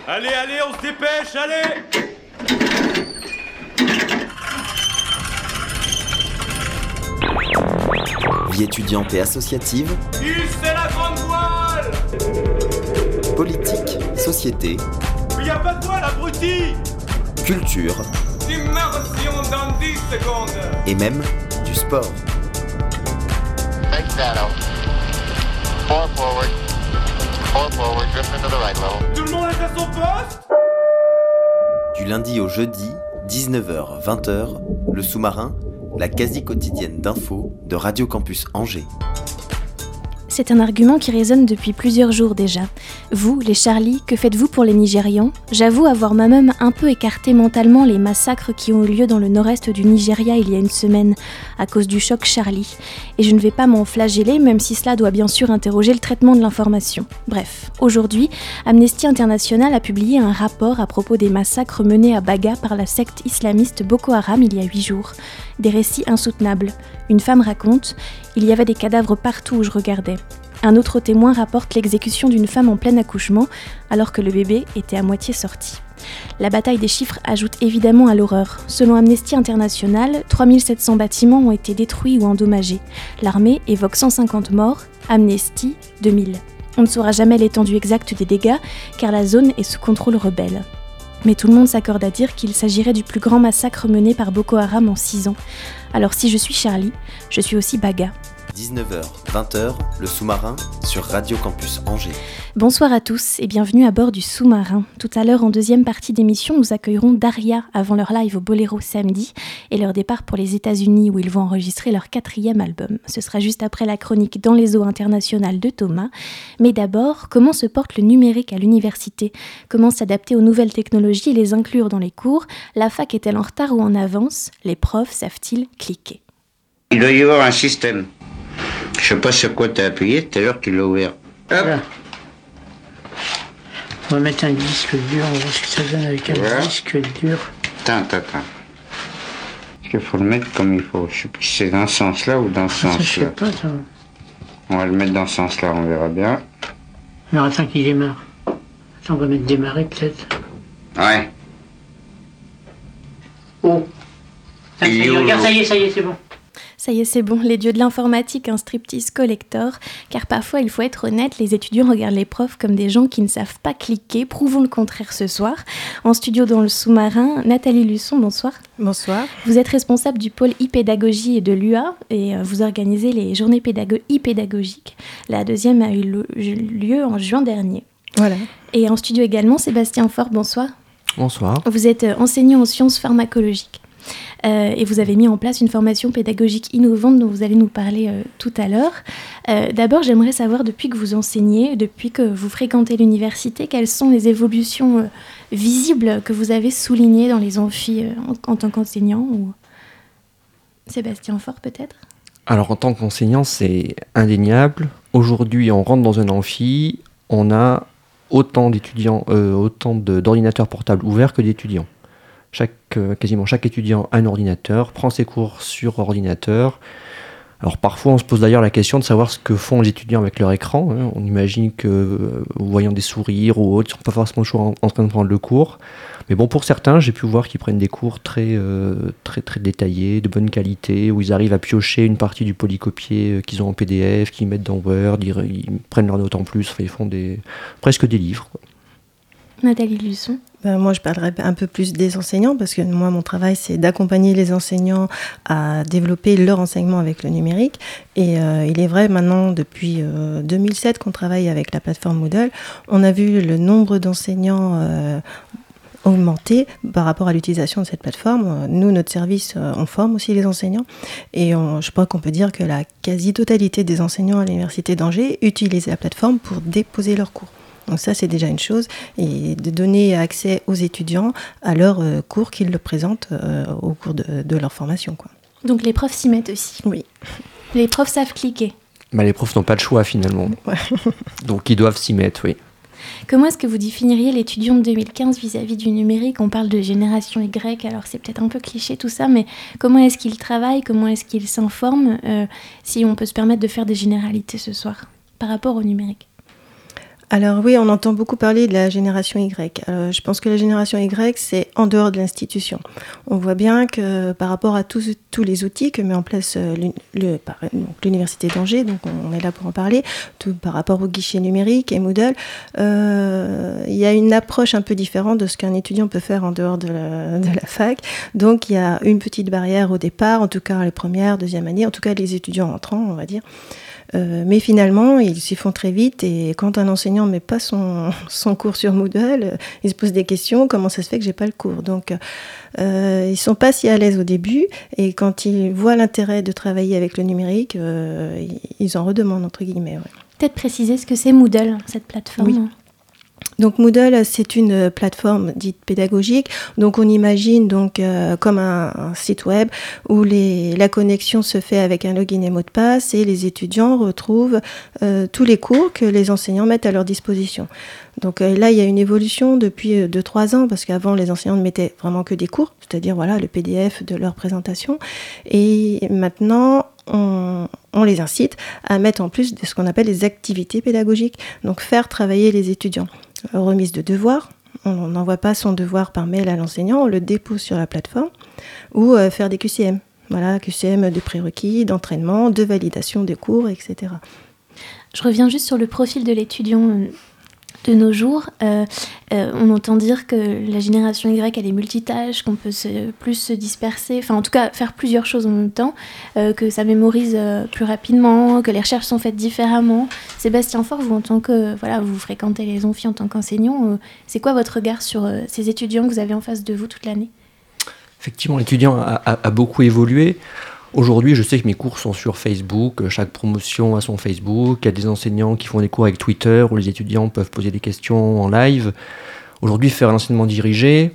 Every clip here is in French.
Allez, on se dépêche, allez! Vie étudiante et associative. C'est la grande voile! Politique, société. Mais y a pas de voile, abruti! Culture. Immersion dans 10 secondes! Et même du sport. Take that out. 4 forward, drift into the right level. Tout le monde est à son poste? Du lundi au jeudi, 19h-20h, le sous-marin, la quasi quotidienne d'infos de Radio Campus Angers. C'est un argument qui résonne depuis plusieurs jours déjà. Vous, les Charlie, que faites-vous pour les Nigérians ? J'avoue avoir moi-même un peu écarté mentalement les massacres qui ont eu lieu dans le nord-est du Nigeria il y a une semaine, à cause du choc Charlie. Et je ne vais pas m'en flageller, même si cela doit bien sûr interroger le traitement de l'information. Bref, aujourd'hui, Amnesty International a publié un rapport à propos des massacres menés à Baga par la secte islamiste Boko Haram il y a 8 jours. Des récits insoutenables. Une femme raconte « Il y avait des cadavres partout où je regardais ». Un autre témoin rapporte l'exécution d'une femme en plein accouchement, alors que le bébé était à moitié sorti. La bataille des chiffres ajoute évidemment à l'horreur. Selon Amnesty International, 3700 bâtiments ont été détruits ou endommagés. L'armée évoque 150 morts, Amnesty 2000. On ne saura jamais l'étendue exacte des dégâts, car la zone est sous contrôle rebelle. Mais tout le monde s'accorde à dire qu'il s'agirait du plus grand massacre mené par Boko Haram en 6 ans. Alors si je suis Charlie, je suis aussi Baga. 19h, 20h, le sous-marin sur Radio Campus Angers. Bonsoir à tous et bienvenue à bord du sous-marin. Tout à l'heure, en deuxième partie d'émission, nous accueillerons Daria avant leur live au Boléro samedi et leur départ pour les États-Unis où ils vont enregistrer leur 4e album. Ce sera juste après la chronique Dans les eaux internationales de Thomas. Mais d'abord, comment se porte le numérique à l'université ? Comment s'adapter aux nouvelles technologies et les inclure dans les cours ? La fac est-elle en retard ou en avance ? Les profs savent-ils cliquer ? Il doit y avoir un système. Je sais pas sur quoi t'as appuyé, tout à l'heure tu l'as ouvert. Hop. Voilà. On va mettre un disque dur, on va voir ce que ça donne avec un disque dur. Attends. Parce qu'il faut le mettre comme il faut. Je sais plus si c'est dans ce sens-là ou dans ce Ça, sens-là. je sais pas, ça. On va le mettre dans ce sens-là, on verra bien. Alors attends qu'il démarre. Attends, on va mettre démarrer peut-être. Ouais. Oh. Ça y est, regarde, ça y est, c'est bon. Ça y est, c'est bon, les dieux de l'informatique, un striptease collector, car parfois, il faut être honnête, les étudiants regardent les profs comme des gens qui ne savent pas cliquer. Prouvons le contraire ce soir. En studio dans le sous-marin, Nathalie Luçon, bonsoir. Bonsoir. Vous êtes responsable du pôle e-pédagogie et de l'UA et vous organisez les journées e-pédagogiques. La deuxième a eu lieu en juin dernier. Voilà. Et en studio également, Sébastien Faure, bonsoir. Bonsoir. Vous êtes enseignant en sciences pharmacologiques. Et vous avez mis en place une formation pédagogique innovante dont vous allez nous parler tout à l'heure. D'abord, j'aimerais savoir, depuis que vous enseignez, depuis que vous fréquentez l'université, quelles sont les évolutions visibles que vous avez soulignées dans les amphis en tant qu'enseignant ou... Sébastien Faure, peut-être ? Alors, en tant qu'enseignant, c'est indéniable. Aujourd'hui, on rentre dans un amphi, on a autant d'étudiants, d'ordinateurs portables ouverts que d'étudiants. Quasiment chaque étudiant a un ordinateur, prend ses cours sur ordinateur. Alors parfois on se pose d'ailleurs la question de savoir ce que font les étudiants avec leur écran. On imagine que voyant des sourires ou autres, ils ne sont pas forcément toujours en train de prendre le cours. Mais bon, pour certains, j'ai pu voir qu'ils prennent des cours très détaillés, de bonne qualité, où ils arrivent à piocher une partie du polycopier qu'ils ont en PDF, qu'ils mettent dans Word, ils prennent leurs notes en plus, enfin, ils font presque des livres, quoi. Nathalie Luçon. Moi, je parlerai un peu plus des enseignants parce que moi, mon travail, c'est d'accompagner les enseignants à développer leur enseignement avec le numérique. Et il est vrai maintenant, depuis 2007 qu'on travaille avec la plateforme Moodle, on a vu le nombre d'enseignants augmenter par rapport à l'utilisation de cette plateforme. Nous, notre service, on forme aussi les enseignants. Et je crois qu'on peut dire que la quasi-totalité des enseignants à l'Université d'Angers utilisent la plateforme pour déposer leurs cours. Donc ça, c'est déjà une chose, et de donner accès aux étudiants à leurs cours qu'ils le présentent au cours de leur formation, quoi. Donc les profs s'y mettent aussi. Oui. Les profs savent cliquer. Les profs n'ont pas le choix finalement. Ouais. Donc ils doivent s'y mettre, oui. Comment est-ce que vous définiriez l'étudiant de 2015 vis-à-vis du numérique ? On parle de génération Y, alors c'est peut-être un peu cliché tout ça, mais comment est-ce qu'il travaille ? Comment est-ce qu'il s'informe ? Si on peut se permettre de faire des généralités ce soir par rapport au numérique. Alors oui, on entend beaucoup parler de la génération Y. Je pense que la génération Y, c'est en dehors de l'institution. On voit bien que par rapport à tous les outils que met en place l'Université d'Angers, donc on est là pour en parler, tout par rapport au guichet numérique et Moodle, il y a une approche un peu différente de ce qu'un étudiant peut faire en dehors de la fac. Donc il y a une petite barrière au départ, en tout cas les premières, deuxième année, en tout cas les étudiants entrants, on va dire. Mais finalement, ils s'y font très vite et quand un enseignant ne met pas son cours sur Moodle, il se pose des questions, comment ça se fait que j'ai pas le cours ? Donc, ils sont pas si à l'aise au début et quand ils voient l'intérêt de travailler avec le numérique, ils en redemandent, entre guillemets. Ouais. Peut-être préciser ce que c'est Moodle, cette plateforme. Oui. Donc Moodle, c'est une plateforme dite pédagogique. Donc on imagine comme un site web où la connexion se fait avec un login et mot de passe et les étudiants retrouvent tous les cours que les enseignants mettent à leur disposition. Donc là, il y a une évolution depuis 2-3 ans parce qu'avant, les enseignants ne mettaient vraiment que des cours, c'est-à-dire le PDF de leur présentation. Et maintenant, on les incite à mettre en plus ce qu'on appelle les activités pédagogiques, donc faire travailler les étudiants. Remise de devoirs, on n'envoie pas son devoir par mail à l'enseignant, on le dépose sur la plateforme, ou faire des QCM. Voilà, QCM de prérequis, d'entraînement, de validation des cours, etc. Je reviens juste sur le profil de l'étudiant de nos jours. On entend dire que la génération Y, elle est multitâche, qu'on peut plus se disperser, enfin en tout cas faire plusieurs choses en même temps, que ça mémorise plus rapidement, que les recherches sont faites différemment. Sébastien Faure, vous en tant que, vous fréquentez les amphis en tant qu'enseignant, c'est quoi votre regard sur ces étudiants que vous avez en face de vous toute l'année ? Effectivement, l'étudiant a beaucoup évolué. Aujourd'hui, je sais que mes cours sont sur Facebook, chaque promotion a son Facebook, il y a des enseignants qui font des cours avec Twitter où les étudiants peuvent poser des questions en live. Aujourd'hui, faire un enseignement dirigé,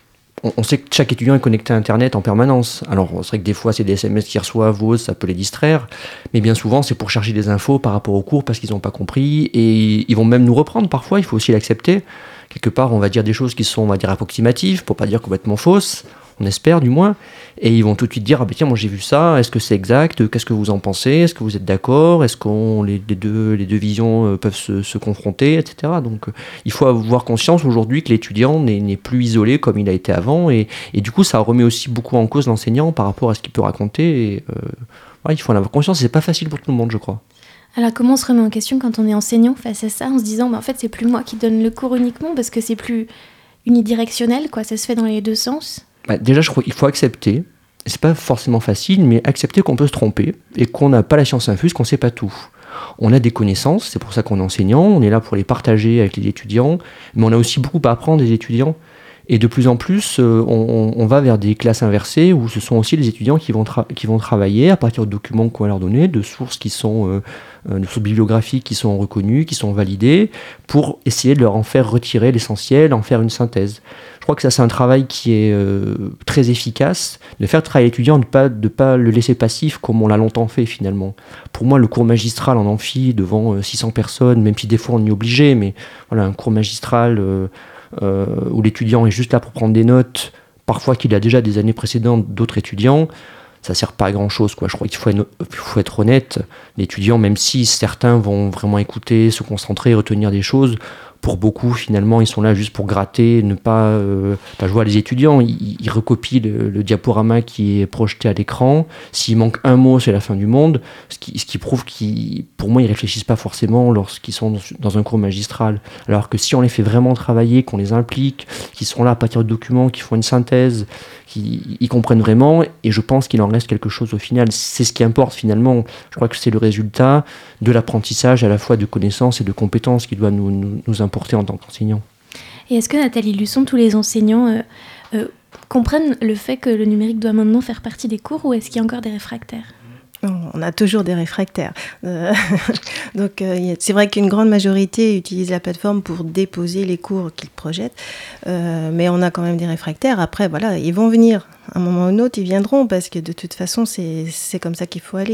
on sait que chaque étudiant est connecté à Internet en permanence. Alors, c'est vrai que des fois, c'est des SMS qu'ils reçoivent ou ça peut les distraire, mais bien souvent, c'est pour chercher des infos par rapport au cours parce qu'ils n'ont pas compris et ils vont même nous reprendre parfois, il faut aussi l'accepter. Quelque part, on va dire des choses qui sont, on va dire, approximatives, pour pas dire complètement fausses. On espère du moins, et ils vont tout de suite dire tiens, moi j'ai vu ça, est-ce que c'est exact, qu'est-ce que vous en pensez, est-ce que vous êtes d'accord, est-ce que les deux visions peuvent se confronter, etc. Donc il faut avoir conscience aujourd'hui que l'étudiant n'est plus isolé comme il a été avant, et du coup ça remet aussi beaucoup en cause l'enseignant par rapport à ce qu'il peut raconter, et il faut en avoir conscience, c'est pas facile pour tout le monde, je crois. Alors comment on se remet en question quand on est enseignant face à ça, en se disant en fait c'est plus moi qui donne le cours uniquement, parce que c'est plus unidirectionnel, quoi, ça se fait dans les deux sens. Déjà, je crois qu'il faut accepter, c'est pas forcément facile, mais accepter qu'on peut se tromper et qu'on n'a pas la science infuse, qu'on sait pas tout. On a des connaissances, c'est pour ça qu'on est enseignant, on est là pour les partager avec les étudiants, mais on a aussi beaucoup à apprendre des étudiants. Et de plus en plus, on va vers des classes inversées où ce sont aussi les étudiants qui vont travailler à partir de documents qu'on va leur donner, de sources qui sont de sources bibliographiques qui sont reconnues, qui sont validées, pour essayer de leur en faire retirer l'essentiel, en faire une synthèse. Je crois que ça, c'est un travail qui est très efficace, de faire travailler l'étudiant, de pas le laisser passif comme on l'a longtemps fait finalement. Pour moi, le cours magistral en amphi, devant 600 personnes, même si des fois on y est obligé, mais voilà, un cours magistral où l'étudiant est juste là pour prendre des notes, parfois qu'il a déjà des années précédentes d'autres étudiants, ça sert pas à grand chose, quoi. Je crois qu'il faut être honnête. L'étudiant, même si certains vont vraiment écouter, se concentrer, retenir des choses, pour beaucoup, finalement, ils sont là juste pour gratter, ne pas... je vois les étudiants, ils recopient le diaporama qui est projeté à l'écran. S'il manque un mot, c'est la fin du monde. Ce qui prouve pour moi, ils réfléchissent pas forcément lorsqu'ils sont dans un cours magistral. Alors que si on les fait vraiment travailler, qu'on les implique, qu'ils sont là à partir de documents, qu'ils font une synthèse, qu'ils comprennent vraiment, et je pense qu'il en reste quelque chose au final. C'est ce qui importe finalement. Je crois que c'est le résultat de l'apprentissage à la fois de connaissances et de compétences qui doit nous importer en tant qu'enseignants. Et est-ce que Nathalie Luçon, tous les enseignants comprennent le fait que le numérique doit maintenant faire partie des cours, ou est-ce qu'il y a encore des réfractaires ? On a toujours des réfractaires. Donc, c'est vrai qu'une grande majorité utilise la plateforme pour déposer les cours qu'ils projettent, mais on a quand même des réfractaires. Après, voilà, ils vont venir. À un moment ou un autre, ils viendront, parce que de toute façon, c'est comme ça qu'il faut aller.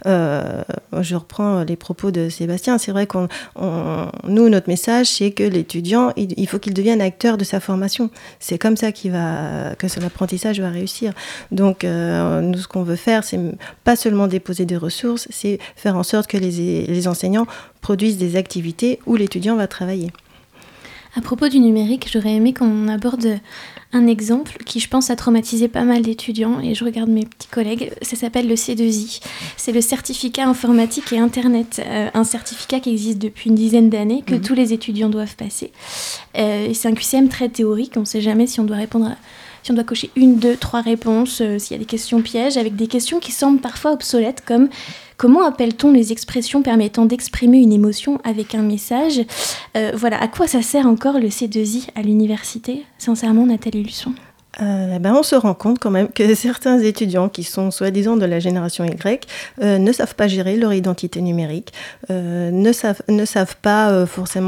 Je reprends les propos de Sébastien. C'est vrai nous, notre message, c'est que l'étudiant, il faut qu'il devienne acteur de sa formation. C'est comme ça que son apprentissage va réussir. Donc, nous, ce qu'on veut faire, c'est pas seulement déposer des ressources, c'est faire en sorte que les enseignants produisent des activités où l'étudiant va travailler. À propos du numérique, j'aurais aimé qu'on aborde un exemple qui, je pense, a traumatisé pas mal d'étudiants, et je regarde mes petits collègues. Ça s'appelle le C2I. C'est le certificat informatique et Internet, un certificat qui existe depuis une dizaine d'années, que tous les étudiants doivent passer. Et c'est un QCM très théorique, on ne sait jamais si on doit répondre si on doit cocher 1, 2, 3 réponses, s'il y a des questions pièges, avec des questions qui semblent parfois obsolètes, comme comment appelle-t-on les expressions permettant d'exprimer une émotion avec un message ? Voilà, à quoi ça sert encore le C2I à l'université ? Sincèrement, Nathalie Luçon. On se rend compte quand même que certains étudiants qui sont soi-disant de la génération Y ne savent pas gérer leur identité numérique, ne savent pas forcément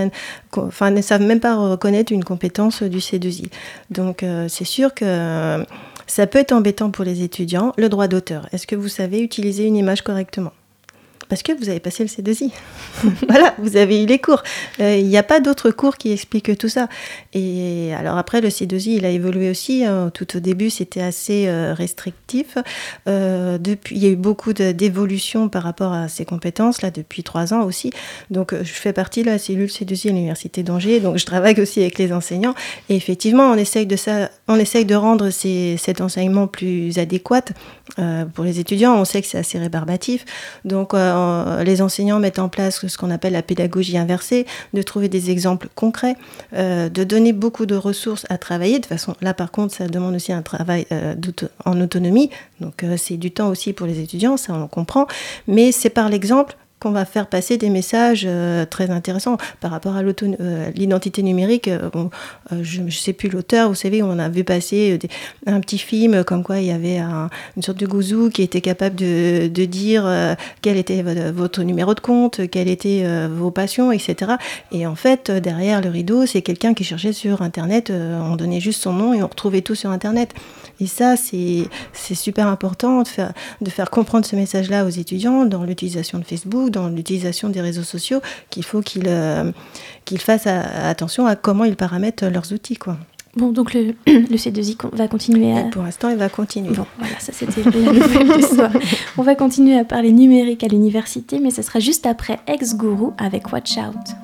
ne savent même pas reconnaître une compétence du C2I. Donc c'est sûr que ça peut être embêtant pour les étudiants. Le droit d'auteur, est-ce que vous savez utiliser une image correctement ? Parce que vous avez passé le C2I. Voilà, vous avez eu les cours. Il n'y a pas d'autres cours qui expliquent tout ça. Et alors après, le C2I, il a évolué aussi. Tout au début, c'était assez restrictif. Depuis, il y a eu beaucoup d'évolution par rapport à ces compétences, là, depuis 3 ans aussi. Donc, je fais partie de la cellule C2I à l'Université d'Angers. Donc, je travaille aussi avec les enseignants. Et effectivement, on essaye de rendre cet enseignement plus adéquat pour les étudiants. On sait que c'est assez rébarbatif. Donc, les enseignants mettent en place ce qu'on appelle la pédagogie inversée, de trouver des exemples concrets, de donner beaucoup de ressources à travailler. De façon, là par contre, ça demande aussi un travail en autonomie, donc c'est du temps aussi pour les étudiants, ça on comprend, mais c'est par l'exemple qu'on va faire passer des messages très intéressants par rapport à l'identité numérique. Je ne sais plus l'auteur, vous savez, on a vu passer un petit film comme quoi il y avait une sorte de gouzou qui était capable de dire quel était votre numéro de compte, quelles étaient vos passions, etc. Et en fait, derrière le rideau, c'est quelqu'un qui cherchait sur Internet, on donnait juste son nom et on retrouvait tout sur Internet. Et ça, c'est super important de faire comprendre ce message-là aux étudiants dans l'utilisation de Facebook, dans l'utilisation des réseaux sociaux, qu'il faut qu'ils fassent attention à comment ils paramètrent leurs outils, quoi. Bon, donc le C2I va continuer à... Pour l'instant, il va continuer. Bon, voilà, ça c'était la nouvelle du soir. On va continuer à parler numérique à l'université, mais ça sera juste après Ex-Guru avec Watch Out.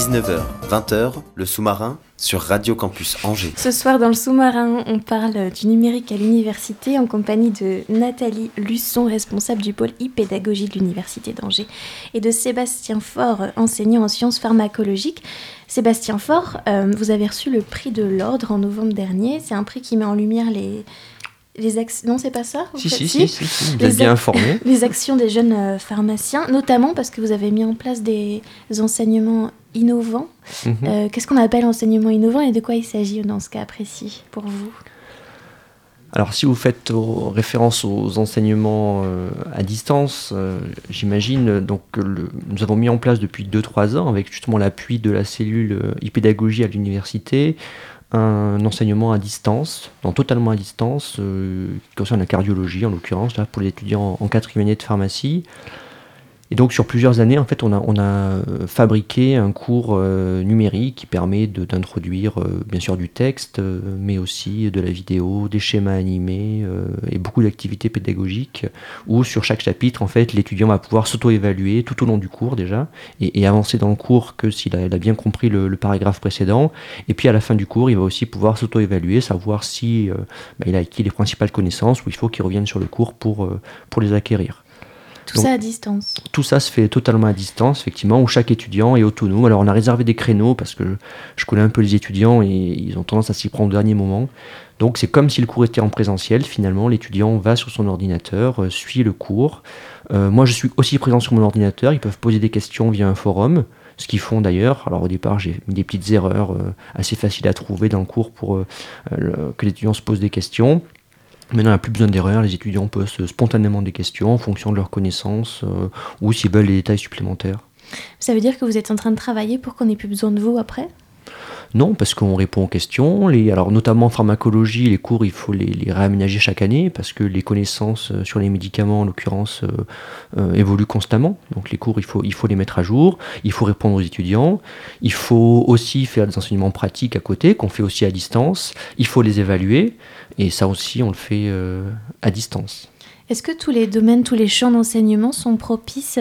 19h, 20h, le sous-marin sur Radio Campus Angers. Ce soir dans le sous-marin, on parle du numérique à l'université en compagnie de Nathalie Luçon, responsable du pôle e-pédagogie de l'université d'Angers, et de Sébastien Faure, enseignant en sciences pharmacologiques. Sébastien Faure, vous avez reçu le prix de l'Ordre en novembre dernier. C'est un prix qui met en lumière non, c'est pas ça? Si, vous êtes bien informé. Les actions des jeunes pharmaciens, notamment parce que vous avez mis en place des enseignements innovants. Qu'est-ce qu'on appelle enseignement innovant et de quoi il s'agit dans ce cas précis pour vous? Alors, si vous faites référence aux enseignements à distance, j'imagine, donc nous avons mis en place depuis 2-3 ans, avec justement l'appui de la cellule e-pédagogie à l'université, un enseignement à distance, totalement à distance, qui concerne la cardiologie en l'occurrence, là, pour les étudiants en 4e année de pharmacie. Et donc sur plusieurs années, en fait, on a fabriqué un cours numérique qui permet d'introduire bien sûr du texte, mais aussi de la vidéo, des schémas animés et beaucoup d'activités pédagogiques où sur chaque chapitre, en fait, l'étudiant va pouvoir s'auto-évaluer tout au long du cours déjà et avancer dans le cours que s'il a bien compris le paragraphe précédent. Et puis à la fin du cours, il va aussi pouvoir s'auto-évaluer, savoir si il a acquis les principales connaissances ou il faut qu'il revienne sur le cours pour les acquérir. Tout ça à distance. Tout ça se fait totalement à distance, effectivement, où chaque étudiant est autonome. Alors on a réservé des créneaux parce que je connais un peu les étudiants et ils ont tendance à s'y prendre au dernier moment. Donc c'est comme si le cours était en présentiel. Finalement, l'étudiant va sur son ordinateur, suit le cours. Moi, je suis aussi présent sur mon ordinateur. Ils peuvent poser des questions via un forum, ce qu'ils font d'ailleurs. Alors au départ, j'ai mis des petites erreurs assez faciles à trouver dans le cours pour que l'étudiant se pose des questions. Maintenant, il n'y a plus besoin d'erreurs, les étudiants posent spontanément des questions en fonction de leurs connaissances ou s'ils veulent des détails supplémentaires. Ça veut dire que vous êtes en train de travailler pour qu'on n'ait plus besoin de vous après ? Non, parce qu'on répond aux questions. Alors, notamment en pharmacologie, les cours, il faut les réaménager chaque année parce que les connaissances sur les médicaments, en l'occurrence, évoluent constamment. Donc les cours, il faut les mettre à jour. Il faut répondre aux étudiants. Il faut aussi faire des enseignements pratiques à côté, qu'on fait aussi à distance. Il faut les évaluer. Et ça aussi, on le fait à distance. Est-ce que tous les domaines, tous les champs d'enseignement sont propices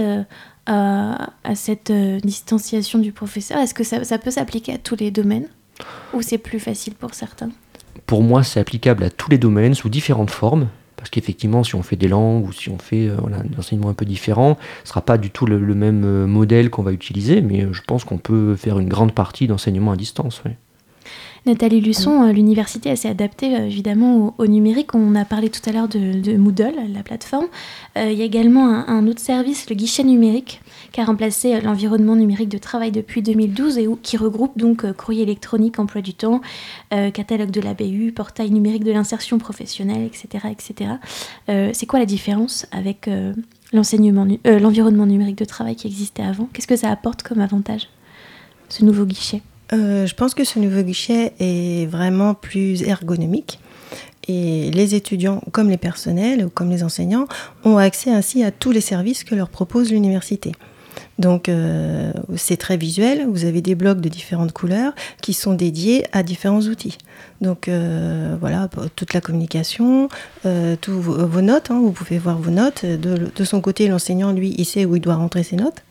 à cette distanciation du professeur? Est-ce que ça peut s'appliquer à tous les domaines ou c'est plus facile pour certains? Pour moi, c'est applicable à tous les domaines sous différentes formes. Parce qu'effectivement, si on fait des langues ou si on fait un enseignement un peu différent, ce ne sera pas du tout le même modèle qu'on va utiliser, mais je pense qu'on peut faire une grande partie d'enseignement à distance. Oui. Nathalie Luçon, l'université s'est adaptée évidemment au numérique. On a parlé tout à l'heure de Moodle, la plateforme. Il y a également un autre service, le guichet numérique, qui a remplacé l'environnement numérique de travail depuis 2012 et qui regroupe donc courrier électronique, emploi du temps, catalogue de l'ABU, portail numérique de l'insertion professionnelle, etc. etc. C'est quoi la différence avec l'environnement numérique de travail qui existait avant? Qu'est-ce que ça apporte comme avantage, ce nouveau guichet? Je pense que ce nouveau guichet est vraiment plus ergonomique et les étudiants, comme les personnels ou comme les enseignants, ont accès ainsi à tous les services que leur propose l'université. Donc c'est très visuel, vous avez des blocs de différentes couleurs qui sont dédiés à différents outils. Donc voilà, toute la communication, tous vos notes, vous pouvez voir vos notes. De son côté, l'enseignant, lui, il sait où il doit rentrer ses notes.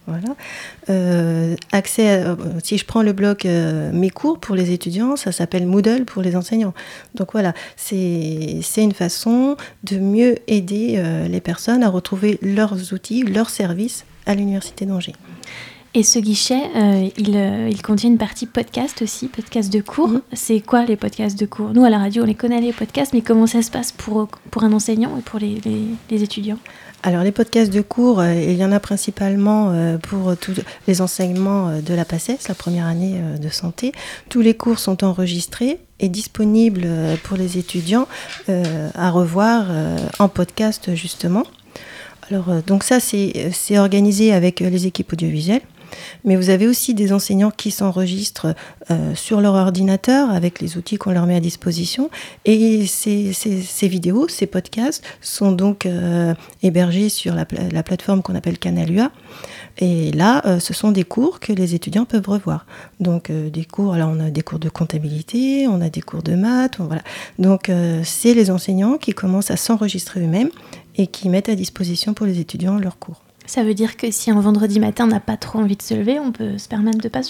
Voilà. Accès si je prends le bloc mes cours pour les étudiants, ça s'appelle Moodle pour les enseignants. Donc voilà, c'est une façon de mieux aider les personnes à retrouver leurs outils, leurs services à l'université d'Angers. Et ce guichet, il contient une partie podcast aussi, podcast de cours. C'est quoi les podcasts de cours? Nous, à la radio, on les connaît, les podcasts, mais comment ça se passe pour un enseignant et pour les étudiants? Alors, les podcasts de cours, il y en a principalement pour tous les enseignements de la PACES, la première année de santé. Tous les cours sont enregistrés et disponibles pour les étudiants à revoir en podcast, justement. Alors, donc ça, c'est organisé avec les équipes audiovisuelles. Mais vous avez aussi des enseignants qui s'enregistrent sur leur ordinateur avec les outils qu'on leur met à disposition. Et ces vidéos, ces podcasts sont donc hébergés sur la plateforme qu'on appelle Canal UA. Et là, ce sont des cours que les étudiants peuvent revoir. Donc des cours, alors on a des cours de comptabilité, on a des cours de maths, voilà. Donc c'est les enseignants qui commencent à s'enregistrer eux-mêmes et qui mettent à disposition pour les étudiants leurs cours. Ça veut dire que si un vendredi matin on n'a pas trop envie de se lever, on peut se permettre de ne pas se lever.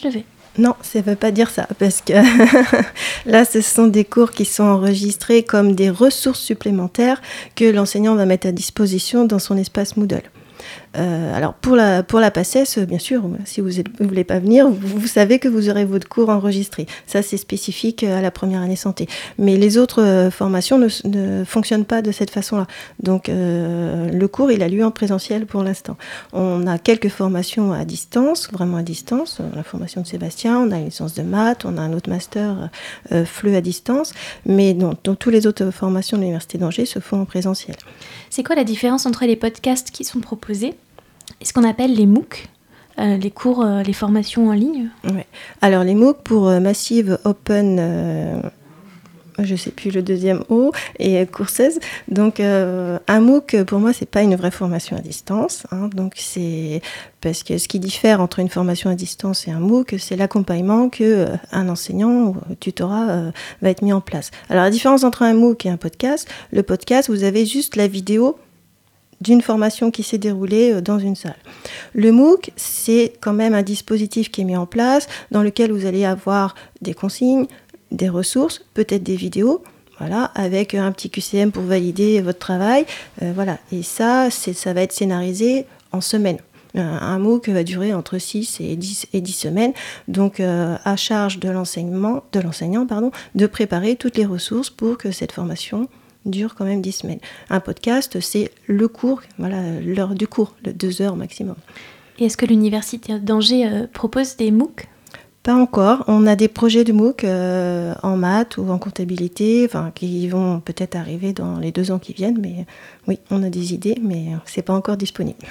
Non, ça ne veut pas dire ça, parce que là, ce sont des cours qui sont enregistrés comme des ressources supplémentaires que l'enseignant va mettre à disposition dans son espace Moodle. Alors pour la PACES, bien sûr, si vous ne voulez pas venir, vous savez que vous aurez votre cours enregistré. Ça, c'est spécifique à la première année santé. Mais les autres formations ne fonctionnent pas de cette façon-là. Donc le cours, il a lieu en présentiel pour l'instant. On a quelques formations à distance, vraiment à distance. La formation de Sébastien, on a une licence de maths, on a un autre master FLE à distance. Mais dans toutes les autres formations de l'Université d'Angers se font en présentiel. C'est quoi la différence entre les podcasts qui sont proposés et ce qu'on appelle les MOOC, les cours, les formations en ligne? Ouais. Alors les MOOC pour Massive Open, je ne sais plus le deuxième O, et Courses. Donc un MOOC, pour moi, ce n'est pas une vraie formation à distance. Donc c'est parce que ce qui diffère entre une formation à distance et un MOOC, c'est l'accompagnement qu'un enseignant ou tutorat va être mis en place. Alors la différence entre un MOOC et un podcast, le podcast, vous avez juste la vidéo d'une formation qui s'est déroulée dans une salle. Le MOOC, c'est quand même un dispositif qui est mis en place dans lequel vous allez avoir des consignes, des ressources, peut-être des vidéos, voilà, avec un petit QCM pour valider votre travail. Voilà. Et ça va être scénarisé en semaine. Un MOOC va durer entre 6 et 10 semaines. Donc, à charge de l'enseignant, de préparer toutes les ressources pour que cette formation dure quand même 10 semaines. Un podcast, c'est le cours, voilà, l'heure du cours, 2 heures maximum. Et est-ce que l'Université d'Angers propose des MOOC ? Pas encore. On a des projets de MOOC en maths ou en comptabilité, qui vont peut-être arriver dans les 2 ans qui viennent. Mais oui, on a des idées, mais c'est pas encore disponible.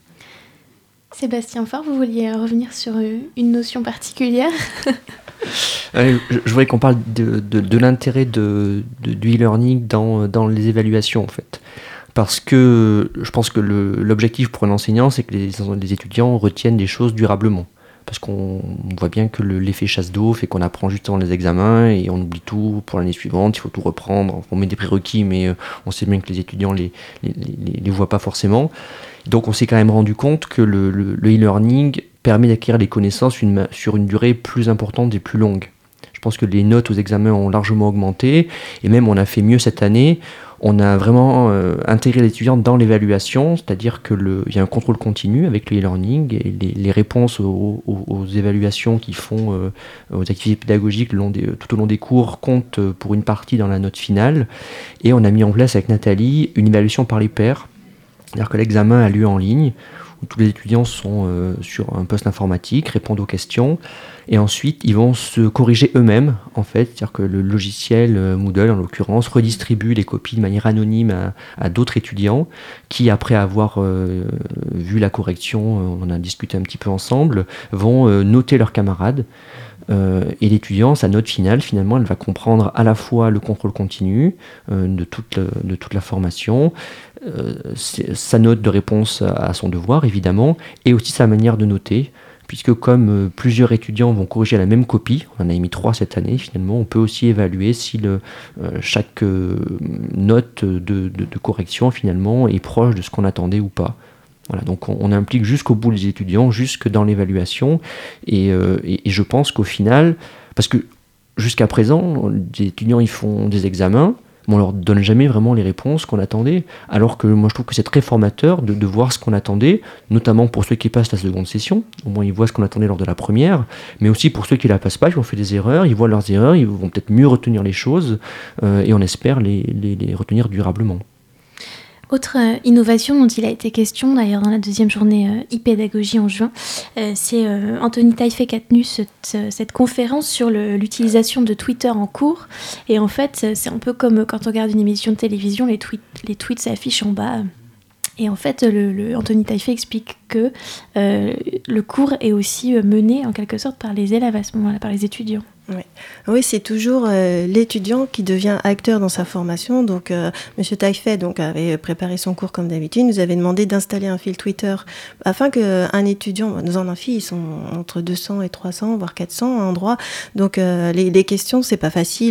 Sébastien Faure, vous vouliez revenir sur une notion particulière ? Je voudrais qu'on parle de l'intérêt du e-learning dans les évaluations, en fait. Parce que je pense que l'objectif pour un enseignant, c'est que les étudiants retiennent des choses durablement. Parce qu'on voit bien que l'effet chasse d'eau fait qu'on apprend juste avant les examens et on oublie tout pour l'année suivante, il faut tout reprendre. On met des prérequis, mais on sait bien que les étudiants les voient pas forcément. Donc on s'est quand même rendu compte que le e-learning permet d'acquérir les connaissances sur une durée plus importante et plus longue. Je pense que les notes aux examens ont largement augmenté, et même on a fait mieux cette année. On a vraiment intégré les étudiants dans l'évaluation, c'est-à-dire qu'il y a un contrôle continu avec le e-learning, et les réponses aux évaluations qu'ils font aux activités pédagogiques tout au long des cours comptent pour une partie dans la note finale. Et on a mis en place avec Nathalie une évaluation par les pairs, c'est-à-dire que l'examen a lieu en ligne, où tous les étudiants sont sur un poste informatique, répondent aux questions, et ensuite ils vont se corriger eux-mêmes, en fait, c'est-à-dire que le logiciel Moodle, en l'occurrence, redistribue les copies de manière anonyme à d'autres étudiants, qui, après avoir vu la correction, on en a discuté un petit peu ensemble, vont noter leurs camarades. Et l'étudiant, sa note finale, finalement, elle va comprendre à la fois le contrôle continu de toute la formation, sa note de réponse à son devoir, évidemment, et aussi sa manière de noter, puisque comme plusieurs étudiants vont corriger la même copie, on en a mis 3 cette année, finalement, on peut aussi évaluer si chaque note de correction, finalement, est proche de ce qu'on attendait ou pas. Voilà, donc on implique jusqu'au bout les étudiants, jusque dans l'évaluation, et je pense qu'au final, parce que jusqu'à présent, les étudiants ils font des examens, mais on leur donne jamais vraiment les réponses qu'on attendait, alors que moi je trouve que c'est très formateur de voir ce qu'on attendait, notamment pour ceux qui passent la seconde session, au moins ils voient ce qu'on attendait lors de la première, mais aussi pour ceux qui la passent pas, qui ont fait des erreurs, ils voient leurs erreurs, ils vont peut-être mieux retenir les choses, et on espère les retenir durablement. Autre innovation dont il a été question d'ailleurs dans la 2e journée e-pédagogie en juin, c'est Anthony Taillefer qui a tenu cette conférence sur l'utilisation de Twitter en cours. Et en fait, c'est un peu comme quand on regarde une émission de télévision, les tweets s'affichent en bas. Et en fait, Anthony Taillefer explique que le cours est aussi mené en quelque sorte par les élèves à ce moment-là, par les étudiants. Oui, c'est toujours l'étudiant qui devient acteur dans sa formation. Donc, Monsieur Taillefer avait préparé son cours comme d'habitude, nous avait demandé d'installer un fil Twitter afin qu'un étudiant, dans un amphi, ils sont entre 200 et 300, voire 400 en droit. Donc, les questions, c'est pas facile.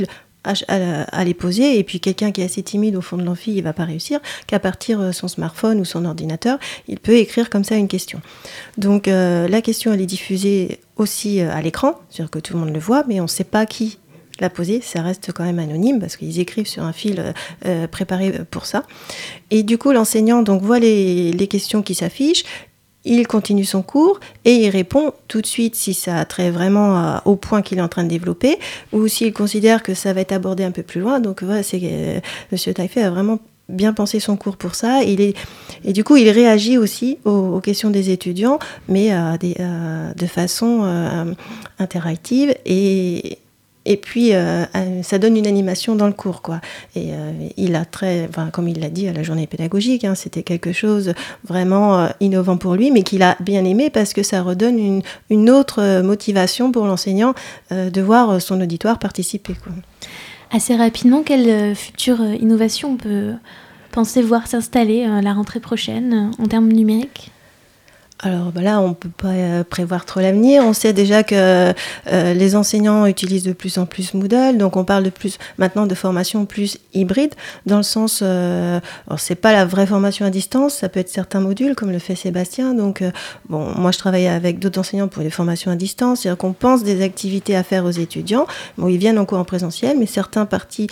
à les poser, et puis quelqu'un qui est assez timide au fond de l'amphi, il va pas réussir, qu'à partir de son smartphone ou son ordinateur, il peut écrire comme ça une question. Donc la question, elle est diffusée aussi à l'écran, c'est-à-dire que tout le monde le voit, mais on ne sait pas qui l'a posée, ça reste quand même anonyme parce qu'ils écrivent sur un fil préparé pour ça. Et du coup, l'enseignant donc voit les questions qui s'affichent. Il continue son cours et il répond tout de suite si ça a trait vraiment au point qu'il est en train de développer ou s'il considère que ça va être abordé un peu plus loin. Donc voilà, Monsieur Taillefer a vraiment bien pensé son cours pour ça. Et du coup, il réagit aussi aux questions des étudiants, mais de façon interactive et puis, ça donne une animation dans le cours, quoi. Et il a comme il l'a dit à la journée pédagogique, c'était quelque chose vraiment innovant pour lui, mais qu'il a bien aimé parce que ça redonne une autre motivation pour l'enseignant de voir son auditoire participer, quoi. Assez rapidement, quelle future innovation on peut penser voir s'installer à la rentrée prochaine en termes numériques ? Alors là, on ne peut pas prévoir trop l'avenir. On sait déjà que les enseignants utilisent de plus en plus Moodle, donc on parle maintenant de formation plus hybride, dans le sens, alors c'est pas la vraie formation à distance, ça peut être certains modules, comme le fait Sébastien. Donc moi je travaille avec d'autres enseignants pour les formations à distance, c'est-à-dire qu'on pense des activités à faire aux étudiants. Bon, ils viennent en cours en présentiel, mais certaines parties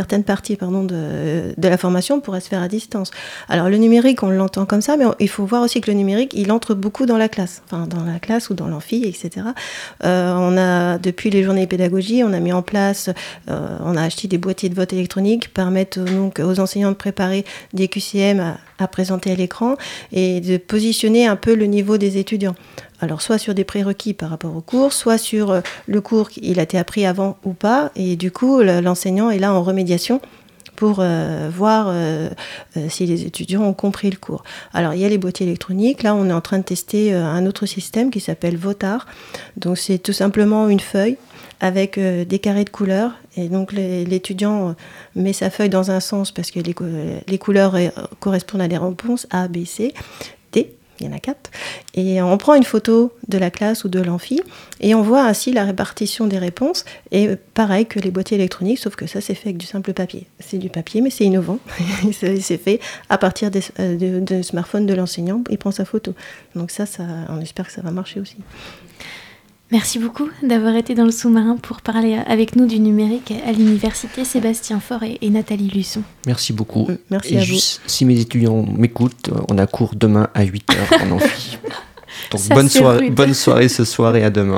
de la formation pourraient se faire à distance. Alors le numérique, on l'entend comme ça, mais il faut voir aussi que le numérique, il entre beaucoup dans la classe, ou dans l'amphi, etc. On a, depuis les journées de pédagogie, on a mis en place, on a acheté des boîtiers de vote électroniques qui permettent donc aux enseignants de préparer des QCM à présenter à l'écran et de positionner un peu le niveau des étudiants. Alors soit sur des prérequis par rapport au cours, soit sur le cours il a été appris avant ou pas, et du coup l'enseignant est là en remédiation pour voir si les étudiants ont compris le cours. Alors, il y a les boîtiers électroniques. Là, on est en train de tester un autre système qui s'appelle Votard. Donc, c'est tout simplement une feuille avec des carrés de couleurs. Et donc, l'étudiant met sa feuille dans un sens parce que les couleurs correspondent à des réponses A, B, C, D. Il y en a 4. Et on prend une photo de la classe ou de l'amphi et on voit ainsi la répartition des réponses. Et pareil que les boîtiers électroniques, sauf que ça, c'est fait avec du simple papier. C'est du papier, mais c'est innovant. C'est fait à partir de smartphone de l'enseignant. Il prend sa photo. Donc ça, on espère que ça va marcher aussi. Merci beaucoup d'avoir été dans le sous-marin pour parler avec nous du numérique à l'université, Sébastien Faure et Nathalie Luçon. Merci beaucoup. Merci à vous. Si mes étudiants m'écoutent, on a cours demain à 8h en amphi. Donc ça, bonne soirée ce soir et à demain.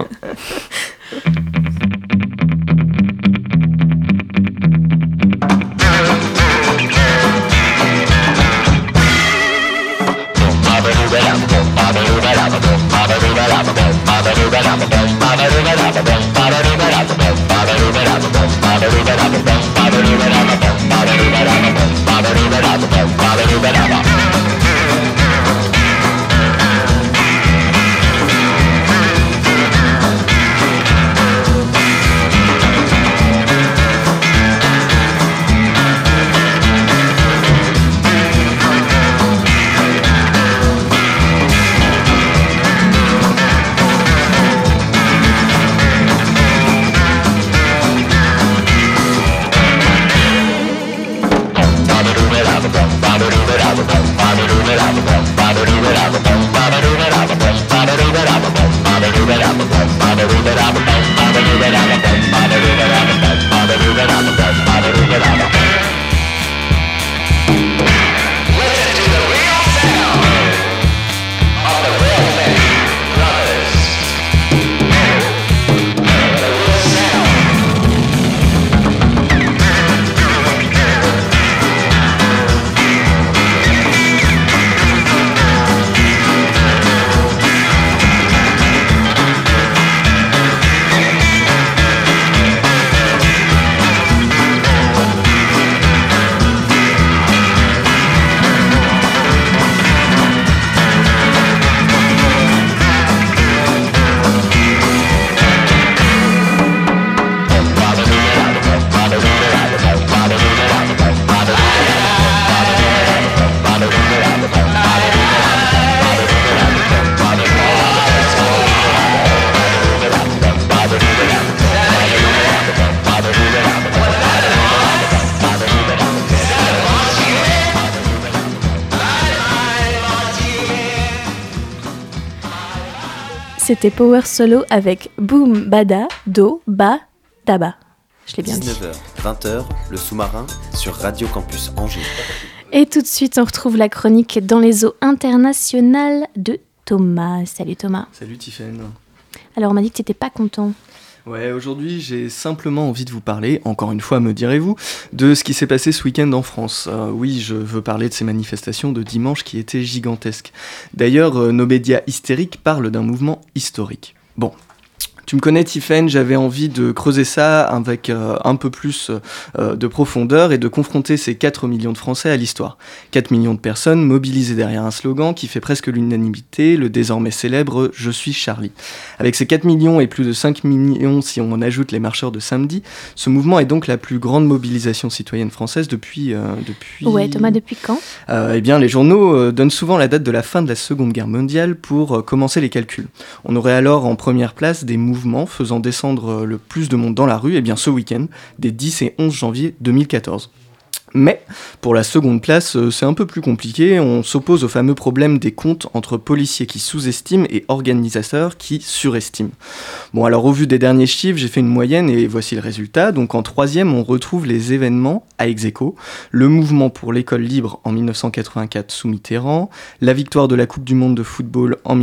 c'était Power Solo avec Boom Bada Do Ba Taba. Je l'ai bien dit. 19h, 20h, le sous-marin sur Radio Campus Angers. Et tout de suite, on retrouve la chronique dans les eaux internationales de Thomas. Salut Thomas. Salut Tiffaine. Alors on m'a dit que tu n'étais pas content. Ouais, aujourd'hui j'ai simplement envie de vous parler, encore une fois me direz-vous, de ce qui s'est passé ce week-end en France. Oui, je veux parler de ces manifestations de dimanche qui étaient gigantesques. D'ailleurs, nos médias hystériques parlent d'un mouvement historique. Bon. Tu me connais Tiffaine, j'avais envie de creuser ça avec un peu plus de profondeur et de confronter ces 4 millions de Français à l'histoire. 4 millions de personnes mobilisées derrière un slogan qui fait presque l'unanimité, le désormais célèbre « Je suis Charlie ». Avec ces 4 millions et plus de 5 millions si on ajoute les marcheurs de samedi, ce mouvement est donc la plus grande mobilisation citoyenne française depuis... Ouais Thomas, depuis quand ? Eh bien les journaux donnent souvent la date de la fin de la Seconde Guerre mondiale pour commencer les calculs. On aurait alors en première place des mouvements faisant descendre le plus de monde dans la rue, et bien ce week-end, des 10 et 11 janvier 2014. Mais, pour la seconde place, c'est un peu plus compliqué, on s'oppose au fameux problème des comptes entre policiers qui sous-estiment et organisateurs qui surestiment. Bon alors au vu des derniers chiffres, j'ai fait une moyenne et voici le résultat. Donc en troisième, on retrouve les événements à ex-aequo, le mouvement pour l'école libre en 1984 sous Mitterrand, la victoire de la Coupe du Monde de football en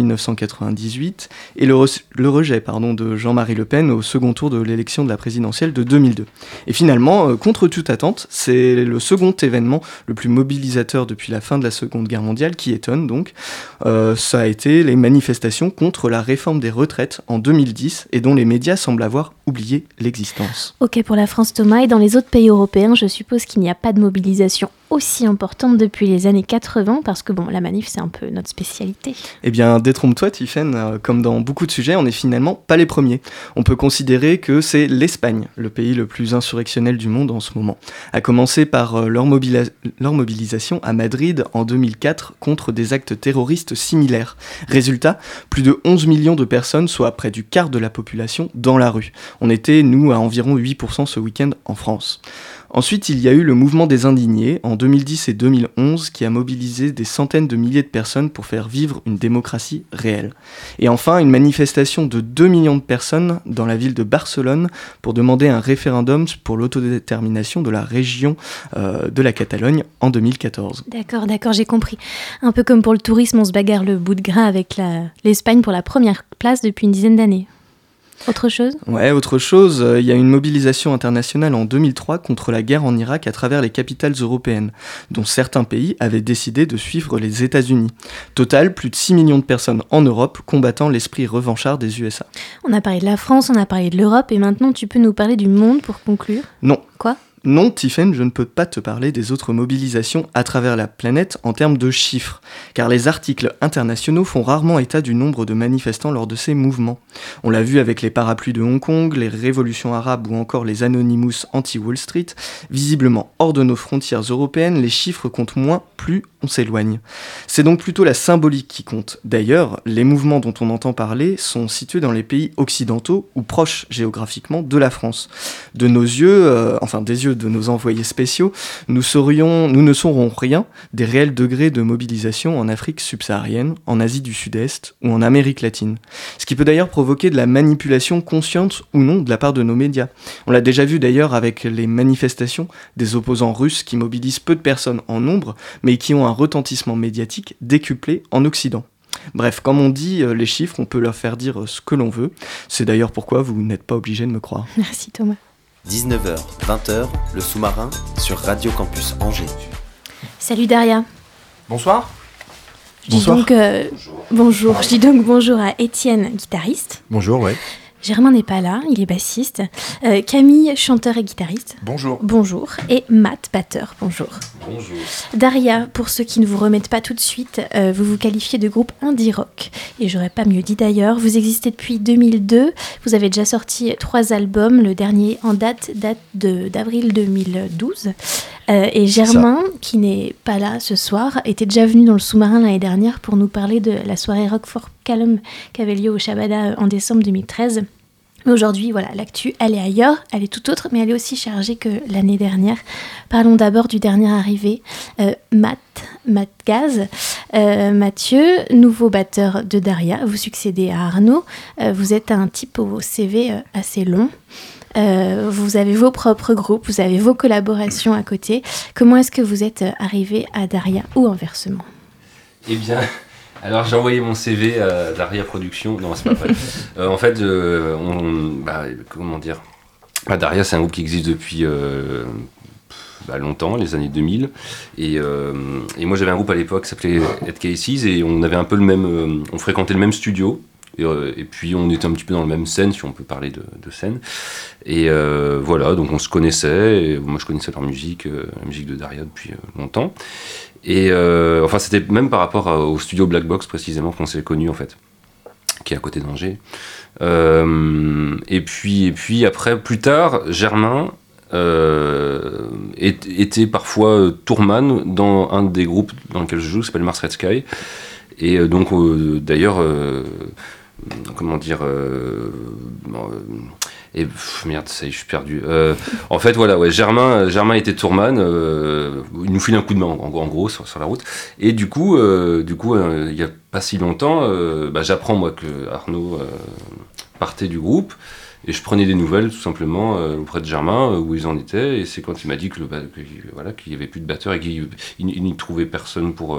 1998 et le rejet de Jean-Marie Le Pen au second tour de l'élection de la présidentielle de 2002. Et finalement, contre toute attente, c'est le second événement le plus mobilisateur depuis la fin de la Seconde Guerre mondiale, qui étonne donc, ça a été les manifestations contre la réforme des retraites en 2010 et dont les médias semblent avoir oublié l'existence. Ok pour la France Thomas, et dans les autres pays européens, je suppose qu'il n'y a pas de mobilisation aussi importante depuis les années 80, parce que bon, la manif c'est un peu notre spécialité. Eh bien, détrompe-toi Tiffaine, comme dans beaucoup de sujets, on n'est finalement pas les premiers. On peut considérer que c'est l'Espagne, le pays le plus insurrectionnel du monde en ce moment. À commencer par leur mobilisation à Madrid en 2004 contre des actes terroristes similaires. Résultat, plus de 11 millions de personnes, soit près du quart de la population, dans la rue. On était, nous, à environ 8% ce week-end en France. Ensuite, il y a eu le mouvement des indignés en 2010 et 2011 qui a mobilisé des centaines de milliers de personnes pour faire vivre une démocratie réelle. Et enfin, une manifestation de 2 millions de personnes dans la ville de Barcelone pour demander un référendum pour l'autodétermination de la région de la Catalogne en 2014. D'accord, j'ai compris. Un peu comme pour le tourisme, on se bagarre le bout de gras avec l'Espagne pour la première place depuis une dizaine d'années. Autre chose ? Ouais, autre chose, il y a une mobilisation internationale en 2003 contre la guerre en Irak à travers les capitales européennes, dont certains pays avaient décidé de suivre les États-Unis. Total, plus de 6 millions de personnes en Europe combattant l'esprit revanchard des USA. On a parlé de la France, on a parlé de l'Europe, et maintenant tu peux nous parler du monde pour conclure ? Non. Quoi ? Non, Tiffaine, je ne peux pas te parler des autres mobilisations à travers la planète en termes de chiffres, car les articles internationaux font rarement état du nombre de manifestants lors de ces mouvements. On l'a vu avec les parapluies de Hong Kong, les révolutions arabes ou encore les Anonymous anti-Wall Street. Visiblement hors de nos frontières européennes, les chiffres comptent moins, plus on s'éloigne. C'est donc plutôt la symbolique qui compte. D'ailleurs, les mouvements dont on entend parler sont situés dans les pays occidentaux ou proches géographiquement de la France. De nos yeux, des yeux de nos envoyés spéciaux, nous ne saurons rien des réels degrés de mobilisation en Afrique subsaharienne, en Asie du Sud-Est ou en Amérique latine. Ce qui peut d'ailleurs provoquer de la manipulation consciente ou non de la part de nos médias. On l'a déjà vu d'ailleurs avec les manifestations des opposants russes qui mobilisent peu de personnes en nombre, mais qui ont un retentissement médiatique décuplé en Occident. Bref, comme on dit, les chiffres, on peut leur faire dire ce que l'on veut. C'est d'ailleurs pourquoi vous n'êtes pas obligés de me croire. Merci Thomas. 19h, 20h, le sous-marin sur Radio Campus Angers. Salut Daria. Bonsoir. Bonjour. Je dis donc bonjour à Étienne, guitariste. Bonjour, ouais. Germain n'est pas là, il est bassiste. Camille, chanteur et guitariste. Bonjour. Bonjour. Et Matt, batteur. Bonjour. Bonjour. Daria, pour ceux qui ne vous remettent pas tout de suite, vous vous qualifiez de groupe indie rock. Et j'aurais pas mieux dit d'ailleurs. Vous existez depuis 2002. Vous avez déjà sorti 3 albums. Le dernier en date d'avril 2012. Et Germain, qui n'est pas là ce soir, était déjà venu dans le sous-marin l'année dernière pour nous parler de la soirée Rock for Calum qui avait lieu au Shabada en décembre 2013. Mais aujourd'hui, voilà, l'actu, elle est ailleurs, elle est tout autre, mais elle est aussi chargée que l'année dernière. Parlons d'abord du dernier arrivé, Matt Gaz. Mathieu, nouveau batteur de Daria, vous succédez à Arnaud. Vous êtes un type au CV assez long. Vous avez vos propres groupes, vous avez vos collaborations à côté. Comment est-ce que vous êtes arrivé à Daria ou inversement ? Eh bien... Alors j'ai envoyé mon CV à Daria Productions, non c'est pas vrai. En fait, comment dire, Daria c'est un groupe qui existe depuis longtemps, les années 2000, et moi j'avais un groupe à l'époque qui s'appelait Ed Cases et on avait un peu le même, on fréquentait le même studio. Et puis on était un petit peu dans la même scène, si on peut parler de scène. Et voilà, donc on se connaissait. Et moi je connaissais leur musique, la musique de Daria depuis longtemps. Et enfin c'était même par rapport au studio Black Box précisément qu'on s'est connus en fait, qui est à côté d'Angers. Et puis après, plus tard, Germain était parfois tourman dans un des groupes dans lesquels je joue, qui s'appelle Mars Red Sky. Et donc d'ailleurs... comment dire merde, ça y est, je suis perdu. En fait, voilà, ouais, Germain était tourman, il nous file un coup de main, en gros, sur la route. Et du coup, il y a pas si longtemps, j'apprends, moi, que Arnaud partait du groupe, et je prenais des nouvelles, tout simplement, auprès de Germain, où ils en étaient, et c'est quand il m'a dit qu'il n'y avait plus de batteur, et qu'il n'y trouvait personne pour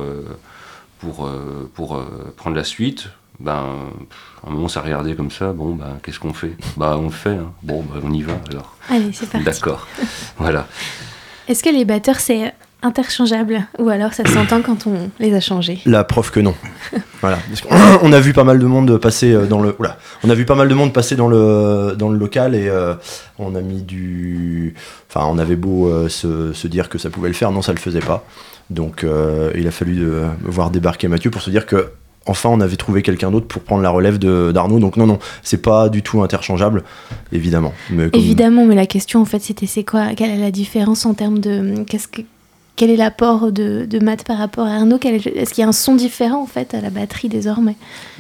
prendre la suite. À un moment ça regardait comme ça, qu'est-ce qu'on fait ? On le fait, hein. On y va alors. Allez, c'est parti. D'accord, voilà. Est-ce que les batteurs c'est interchangeable ou alors ça s'entend quand on les a changés ? La preuve que non. Voilà. On a vu pas mal de monde passer dans le. Oula. On a vu pas mal de monde passer dans le local et on a mis du. Enfin, on avait beau se dire que ça pouvait le faire, non, ça le faisait pas. Donc, il a fallu me voir débarquer Mathieu pour se dire que. Enfin, on avait trouvé quelqu'un d'autre pour prendre la relève d'Arnaud. Donc non, c'est pas du tout interchangeable, évidemment. Évidemment, mais la question, en fait, c'était c'est quoi ? Quelle est la différence en termes de... Quel est l'apport de Matt par rapport à Arnaud ? Est-ce qu'il y a un son différent, en fait, à la batterie, désormais ?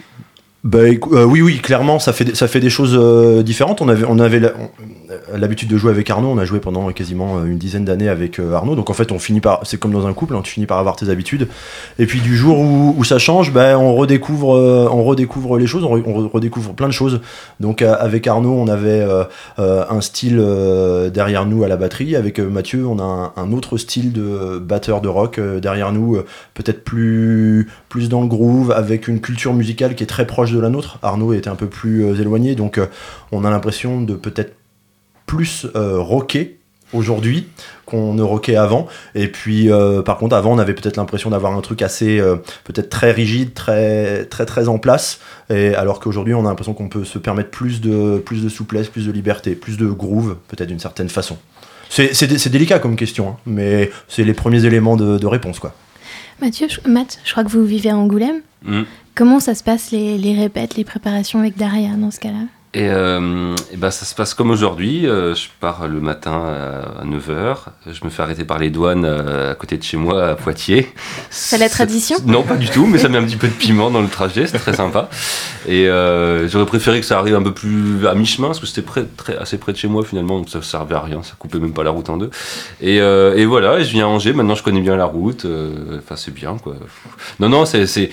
Oui, clairement, ça fait des choses différentes. On avait l'habitude de jouer avec Arnaud. On a joué pendant quasiment une dizaine d'années avec Arnaud. Donc en fait, c'est comme dans un couple, hein, tu finis par avoir tes habitudes. Et puis du jour où ça change, on redécouvre les choses, on redécouvre plein de choses. Donc avec Arnaud, on avait un style derrière nous à la batterie. Avec Mathieu, on a un autre style de batteur de rock derrière nous, peut-être plus dans le groove, avec une culture musicale qui est très proche de la nôtre. Arnaud était un peu plus éloigné, donc on a l'impression de peut-être plus rocker aujourd'hui qu'on ne rockait avant. Et puis par contre avant on avait peut-être l'impression d'avoir un truc assez peut-être très rigide, très très très en place, et alors qu'aujourd'hui on a l'impression qu'on peut se permettre plus de souplesse, plus de liberté, plus de groove peut-être d'une certaine façon. C'est délicat comme question, hein, mais c'est les premiers éléments de réponse, quoi. Matt, je crois que vous vivez à Angoulême. Comment ça se passe les répètes, les préparations avec Daria dans ce cas-là ? Et ça se passe comme aujourd'hui. Je pars le matin à 9h. Je me fais arrêter par les douanes à côté de chez moi, à Poitiers. C'est la tradition ? Non, pas du tout, mais ça met un petit peu de piment dans le trajet, c'est très sympa. Et j'aurais préféré que ça arrive un peu plus à mi-chemin, parce que c'était assez près de chez moi finalement, donc ça servait à rien, ça coupait même pas la route en deux. Et voilà, je viens à Angers, maintenant je connais bien la route, c'est bien, quoi. Non, c'est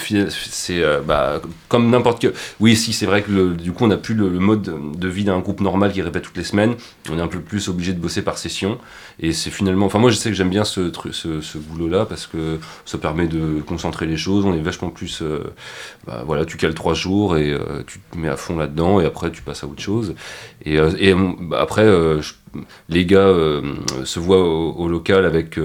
comme n'importe quel... Oui, si, c'est vrai que du coup on n'a plus le mode de vie d'un groupe normal qui répète toutes les semaines. On est un peu plus obligé de bosser par session, et c'est finalement, moi je sais que j'aime bien ce boulot là parce que ça permet de concentrer les choses. On est vachement plus tu cales 3 jours et tu te mets à fond là-dedans, et après tu passes à autre chose, et après les gars se voient au local avec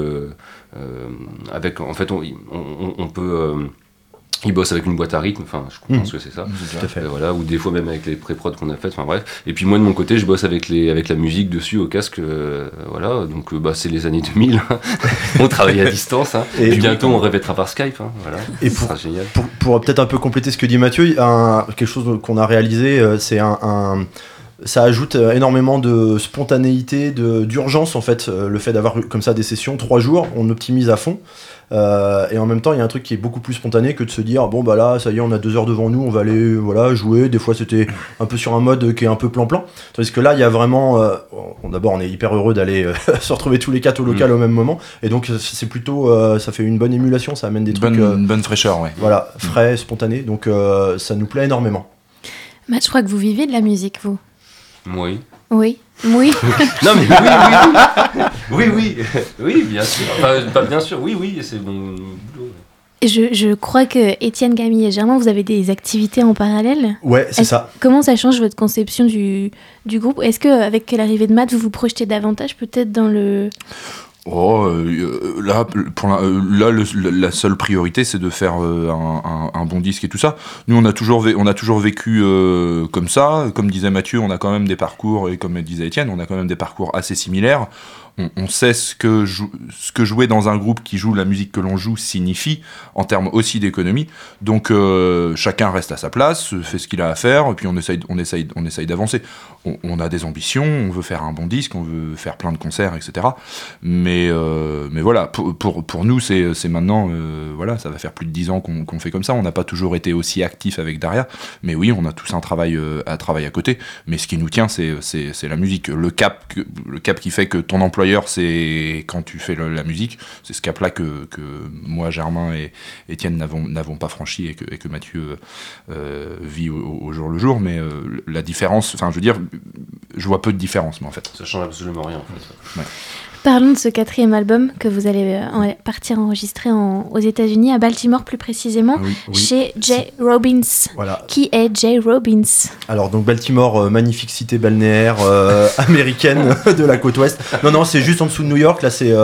en fait on peut ils bossent avec une boîte à rythme, je pense que c'est ça. Tout à fait. Voilà, ou des fois même avec les pré-prod qu'on a faites, bref. Et puis moi de mon côté, je bosse avec la musique dessus au casque, voilà. Donc c'est les années 2000. On travaille à distance, hein. Et bientôt on répétera par Skype, hein, voilà. Et ça sera génial. Pour peut-être un peu compléter ce que dit Mathieu, quelque chose qu'on a réalisé, c'est ça ajoute énormément de spontanéité, d'urgence en fait, le fait d'avoir comme ça des sessions 3 jours, on optimise à fond. Et en même temps, il y a un truc qui est beaucoup plus spontané que de se dire bon bah là, ça y est, on a 2 heures devant nous, on va aller jouer. Des fois, c'était un peu sur un mode qui est un peu plan-plan. Tandis que là, il y a vraiment. D'abord, on est hyper heureux d'aller se retrouver tous les 4 au local au même moment. Et donc, c'est plutôt. Ça fait une bonne émulation, ça amène des trucs. Une bonne fraîcheur, ouais. Voilà, frais, spontané. Donc, ça nous plaît énormément. Matt, je crois que vous vivez de la musique, vous. Oui. Oui. Oui. Non mais oui, bien sûr. Enfin, pas bien sûr, oui, c'est mon boulot. Je crois que Étienne, Camille et Germain, vous avez des activités en parallèle. Ouais, c'est ça. Comment ça change votre conception du groupe ? Est-ce qu'avec l'arrivée de Matt, vous vous projetez davantage peut-être dans le... Là, la seule priorité, c'est de faire un bon disque et tout ça. Nous, on a toujours vécu comme ça. Comme disait Mathieu, on a quand même des parcours, et comme disait Étienne, on a quand même des parcours assez similaires. On sait ce que jouer dans un groupe qui joue la musique que l'on joue signifie, en termes aussi d'économie. Donc, chacun reste à sa place, fait ce qu'il a à faire, et puis on essaye d'avancer. On a des ambitions, on veut faire un bon disque, on veut faire plein de concerts, etc. Mais voilà, pour nous, c'est maintenant, ça va faire plus de 10 ans qu'on fait comme ça. On n'a pas toujours été aussi actifs avec Daria, mais oui, on a tous un travail à côté. Mais ce qui nous tient, c'est la musique. Le cap qui fait que ton employeur, c'est quand tu fais la musique, c'est ce cap-là que moi, Germain et Étienne n'avons pas franchi et que Mathieu vit au jour le jour. Mais la différence, enfin, je veux dire, je vois peu de différence, mais en fait. Ça change absolument rien, en fait. Ouais. Parlons de ce 4e album que vous allez partir enregistrer aux États-Unis, à Baltimore plus précisément, chez Jay Robbins. Voilà. Qui est Jay Robbins ? Alors donc Baltimore, magnifique cité balnéaire américaine de la côte ouest. Non, c'est juste en dessous de New York. Là, c'est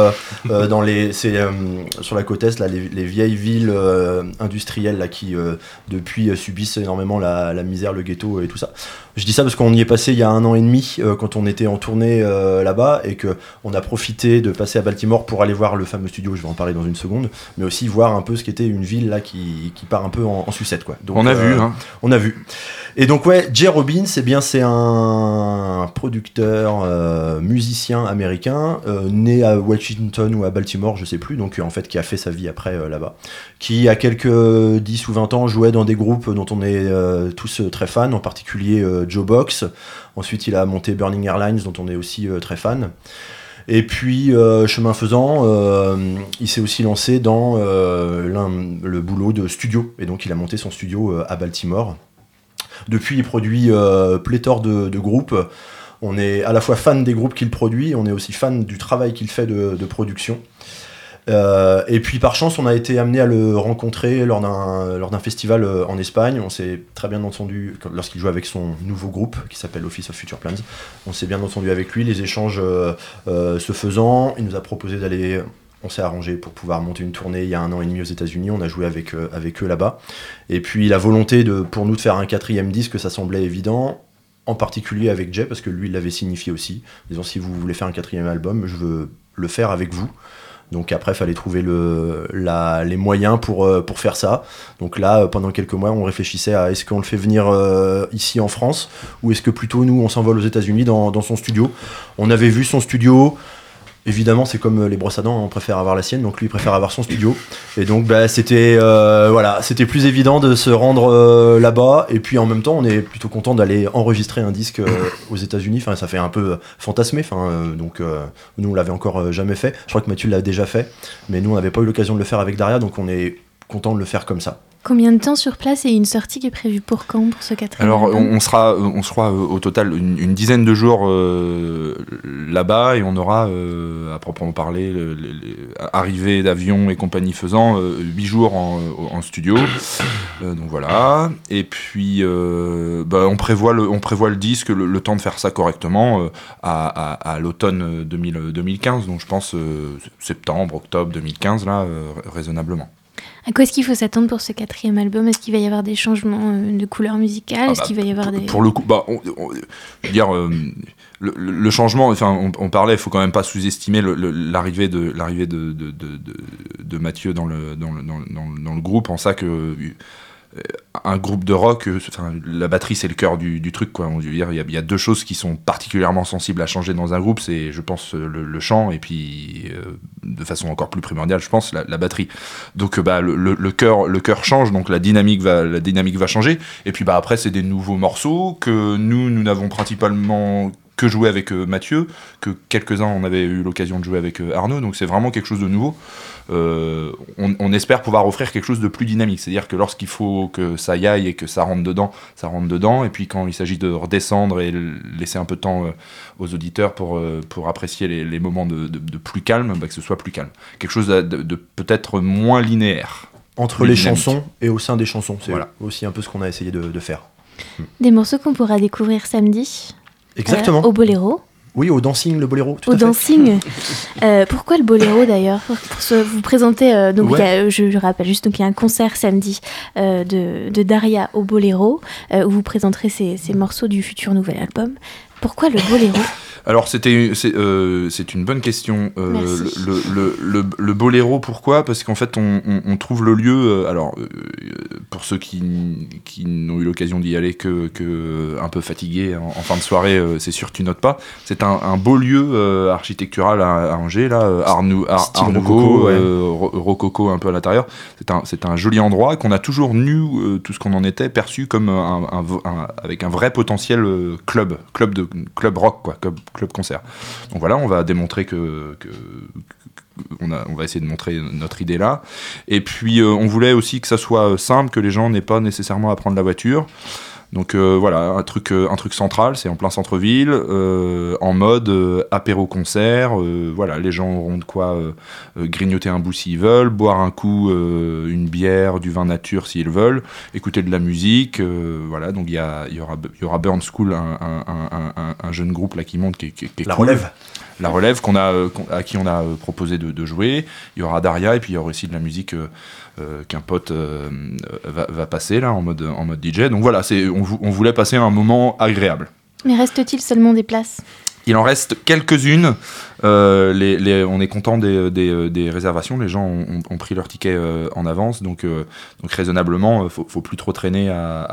sur la côte est, là, les vieilles villes industrielles là qui depuis subissent énormément la misère, le ghetto et tout ça. Je dis ça parce qu'on y est passé il y a 1 an et demi quand on était en tournée là-bas et que on a profité de passer à Baltimore pour aller voir le fameux studio. Je vais en parler dans une seconde, mais aussi voir un peu ce qu'était une ville là qui part un peu en sucette quoi. Donc, on a vu. Et donc Jay Robbins, c'est un producteur musicien américain né à Washington ou à Baltimore, je sais plus. Donc en fait qui a fait sa vie après là-bas, qui a quelques 10 ou 20 ans jouait dans des groupes dont on est tous très fans, en particulier Joe Box. Ensuite il a monté Burning Airlines dont on est aussi très fan. Et puis, chemin faisant, il s'est aussi lancé dans le boulot de studio. Et donc, il a monté son studio à Baltimore. Depuis, il produit pléthore de groupes. On est à la fois fan des groupes qu'il produit, on est aussi fan du travail qu'il fait de production. Et puis par chance on a été amené à le rencontrer lors d'un festival en Espagne. On s'est très bien entendu lorsqu'il jouait avec son nouveau groupe qui s'appelle Office of Future Plans. On s'est bien entendu avec lui, les échanges se faisant, il nous a proposé d'aller, on s'est arrangé pour pouvoir monter une tournée il y a 1 an et demi aux États-Unis. On a joué avec eux là-bas, et puis la volonté pour nous de faire un 4e disque, ça semblait évident, en particulier avec Jay parce que lui il l'avait signifié aussi, disant si vous voulez faire un 4e album, je veux le faire avec vous. Donc après, il fallait trouver les moyens pour faire ça. Donc là, pendant quelques mois, on réfléchissait à est-ce qu'on le fait venir ici en France, ou est-ce que plutôt nous, on s'envole aux États-Unis dans son studio. On avait vu son studio. Évidemment, c'est comme les brosses à dents, on préfère avoir la sienne, donc lui il préfère avoir son studio. Et donc c'était plus évident de se rendre là-bas. Et puis en même temps, on est plutôt content d'aller enregistrer un disque aux États-Unis. Enfin, ça fait un peu fantasmer. Donc nous on l'avait encore jamais fait. Je crois que Mathieu l'a déjà fait, mais nous on n'avait pas eu l'occasion de le faire avec Daria, donc on est content de le faire comme ça. Combien de temps sur place et une sortie qui est prévue pour quand, pour ce 4e Alors, album ? on sera au total une dizaine de jours là-bas, et on aura, à proprement parler, arrivée d'avion et compagnie faisant, 8 jours en studio. Donc voilà. Et puis, on prévoit le disque, le temps de faire ça correctement à l'automne 2015. Donc je pense septembre, octobre 2015, là, raisonnablement. À quoi est-ce qu'il faut s'attendre pour ce 4e album ? Est-ce qu'il va y avoir des changements de couleur musicale ? Est-ce qu'il va y avoir des... Pour le coup, je veux dire, le changement, enfin, on parlait, il faut quand même pas sous-estimer l'arrivée de Mathieu dans le groupe, en ça que un groupe de rock, la batterie c'est le cœur du truc, quoi. On veut dire, il y a deux choses qui sont particulièrement sensibles à changer dans un groupe, c'est, je pense, le chant et puis de façon encore plus primordiale, je pense, la batterie. Donc le cœur change, donc la dynamique va changer. Et puis après c'est des nouveaux morceaux que nous n'avons principalement que joué avec Mathieu, que quelques-uns on avait eu l'occasion de jouer avec Arnaud, donc c'est vraiment quelque chose de nouveau. On espère pouvoir offrir quelque chose de plus dynamique, c'est-à-dire que lorsqu'il faut que ça y aille et que ça rentre dedans, et puis quand il s'agit de redescendre et laisser un peu de temps aux auditeurs pour apprécier les moments de plus calme, que ce soit plus calme. Quelque chose de peut-être moins linéaire. Entre les chansons et au sein des chansons, c'est aussi un peu ce qu'on a essayé de faire. Des morceaux qu'on pourra découvrir samedi. Exactement. Au Boléro. Oui, au dancing, le boléro. Au dancing. Pourquoi le boléro d'ailleurs? Pour vous présenter, je rappelle juste, donc il y a un concert samedi de Daria au Boléro où vous présenterez ces morceaux du futur nouvel album. Pourquoi le boléro? Alors c'est une bonne question. Le boléro, pourquoi? Parce qu'en fait on trouve le lieu. Pour ceux qui n'ont eu l'occasion d'y aller que un peu fatigués en fin de soirée, c'est sûr que tu notes pas. C'est un beau lieu architectural à Angers, là, Art Nouveau, rococo un peu à l'intérieur. C'est un joli endroit qu'on a toujours tout ce qu'on en était perçu comme avec un vrai potentiel club rock, quoi, club concert. Donc voilà, on va démontrer on va essayer de montrer notre idée là. Et puis on voulait aussi que ça soit simple, que les gens n'aient pas nécessairement à prendre la voiture. Donc voilà, un truc central, c'est en plein centre-ville, en mode apéro-concert. Voilà, les gens auront de quoi grignoter un bout s'ils veulent, boire un coup une bière, du vin nature s'ils veulent, écouter de la musique. Voilà, donc il y aura Burn School, un jeune groupe là qui monte, qui est La cool. relève. La relève à qui on a proposé de jouer. Il y aura Daria et puis il y aura aussi de la musique qu'un pote va passer là en mode DJ. Donc voilà, on voulait passer un moment agréable. Mais reste-t-il seulement des places? Il en reste quelques-unes. On est content des réservations. Les gens ont pris leur ticket en avance, donc raisonnablement, faut plus trop traîner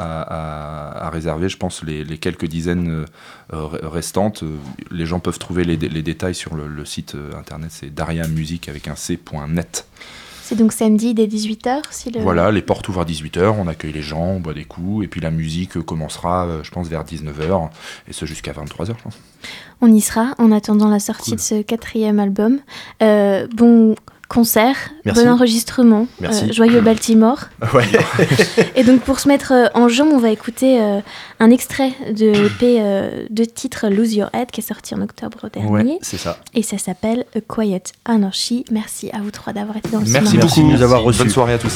à réserver. Je pense les quelques dizaines restantes. Les gens peuvent trouver les détails sur le site internet. C'est dariamusique avec un c.net. C'est donc samedi dès 18h Voilà, les portes ouvrent à 18h, on accueille les gens, on boit des coups, et puis la musique commencera, je pense, vers 19h, et ce jusqu'à 23h, je pense. On y sera en attendant la sortie de ce 4e album. Bon concert, Merci. Bon enregistrement, joyeux Baltimore. Ouais. Et donc pour se mettre en jambe, on va écouter un extrait de l'EP de titre Lose Your Head qui est sorti en octobre dernier. Ouais, c'est ça. Et ça s'appelle A Quiet Anarchy. Merci à vous trois d'avoir été dans le Merci sous-marin. beaucoup de nous avoir reçus. Bonne soirée à tous.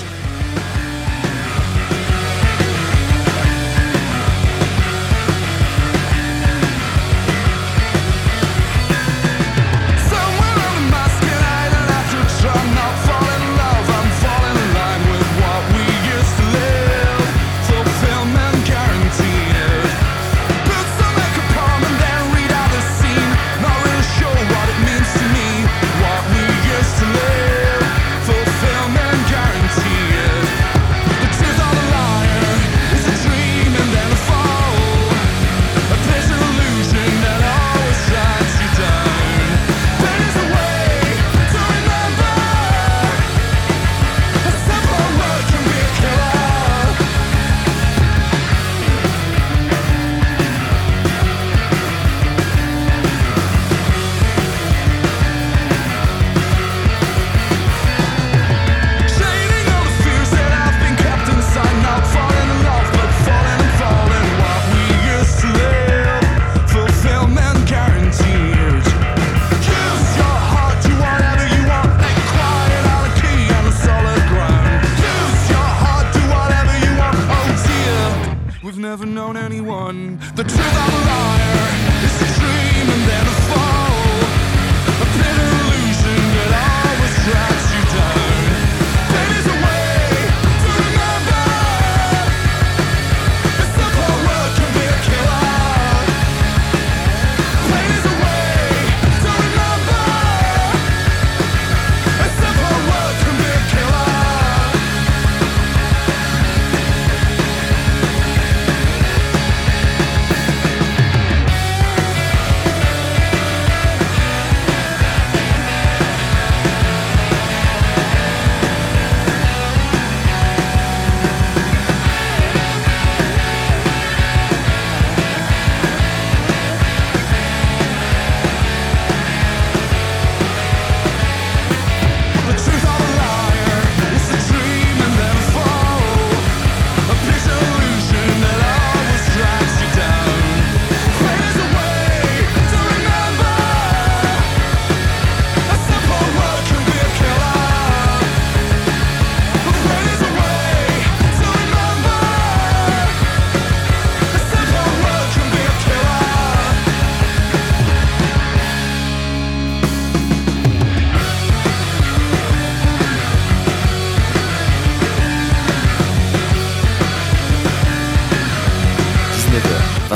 Fulfillment guaranteed.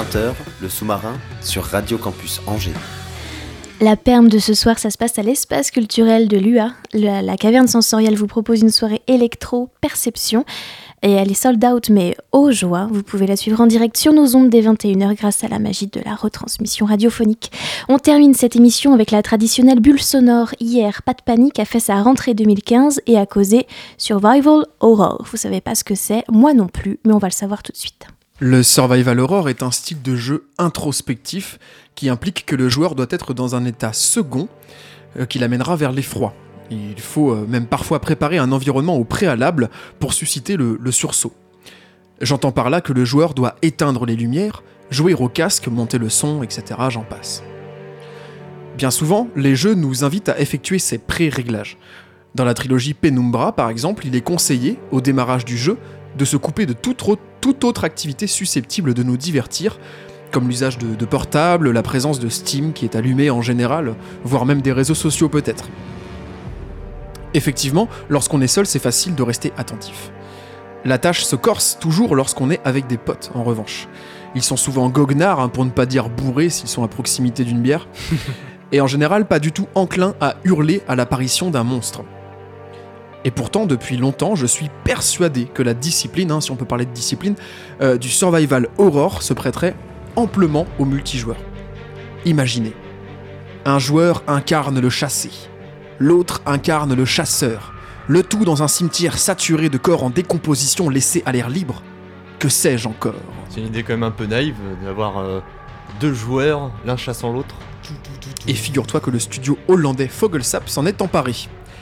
20h, le sous-marin sur Radio Campus Angers. La perme de ce soir, ça se passe à l'espace culturel de l'UA. La caverne sensorielle vous propose une soirée électro-perception. Et elle est sold out, mais aux joies. Vous pouvez la suivre en direct sur nos ondes dès 21h grâce à la magie de la retransmission radiophonique. On termine cette émission avec la traditionnelle bulle sonore. Hier, Pas de Panique a fait sa rentrée 2015 et a causé Survival Horror. Vous savez pas ce que c'est, moi non plus, mais on va le savoir tout de suite. Le Survival Horror est un style de jeu introspectif qui implique que le joueur doit être dans un état second qui l'amènera vers l'effroi. Il faut même parfois préparer un environnement au préalable pour susciter le sursaut. J'entends par là que le joueur doit éteindre les lumières, jouer au casque, monter le son, etc. J'en passe. Bien souvent, les jeux nous invitent à effectuer ces pré-réglages. Dans la trilogie Penumbra, par exemple, il est conseillé, au démarrage du jeu, de se couper de toute autre activité susceptible de nous divertir, comme l'usage de portables, la présence de Steam qui est allumée en général, voire même des réseaux sociaux peut-être. Effectivement, lorsqu'on est seul, c'est facile de rester attentif. La tâche se corse toujours lorsqu'on est avec des potes, en revanche. Ils sont souvent goguenards, pour ne pas dire bourrés s'ils sont à proximité d'une bière, et en général pas du tout enclins à hurler à l'apparition d'un monstre. Et pourtant, depuis longtemps, je suis persuadé que la discipline, si on peut parler de discipline, du survival horror se prêterait amplement au multijoueur. Imaginez, un joueur incarne le chassé, l'autre incarne le chasseur, le tout dans un cimetière saturé de corps en décomposition laissés à l'air libre. Que sais-je encore ? C'est une idée quand même un peu naïve d'avoir deux joueurs, l'un chassant l'autre. Et figure-toi que le studio hollandais Vogelsap s'en est emparé.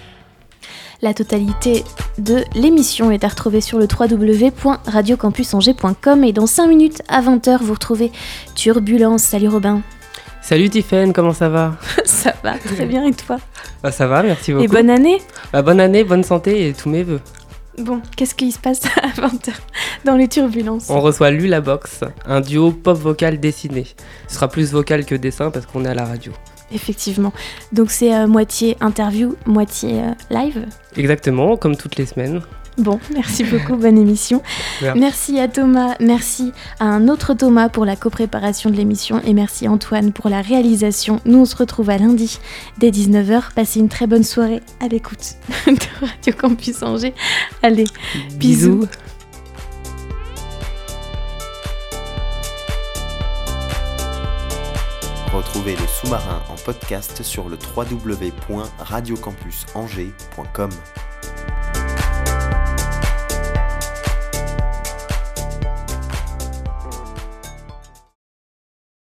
La totalité de l'émission est à retrouver sur le www.radiocampusangers.com et dans 5 minutes à 20h, vous retrouvez Turbulence. Salut Robin. Salut Tiffaine, comment ça va ? Ça va, très bien, et toi ? Bah ça va, merci beaucoup. Et bonne année ? Bah bonne année, bonne santé et tous mes vœux. Bon, qu'est-ce qui se passe à 20h dans les turbulences ? On reçoit Lulabox, un duo pop-vocal dessiné. Ce sera plus vocal que dessin parce qu'on est à la radio. Effectivement. Donc c'est moitié interview, moitié live ? Exactement, comme toutes les semaines. Bon, merci beaucoup, bonne émission. Merci à Thomas, merci à un autre Thomas pour la copréparation de l'émission et merci Antoine pour la réalisation. Nous on se retrouve à lundi dès 19h. Passez une très bonne soirée à l'écoute de Radio Campus Angers. Allez, bisous. Retrouvez le sous-marin en podcast sur le www.radiocampusangers.com.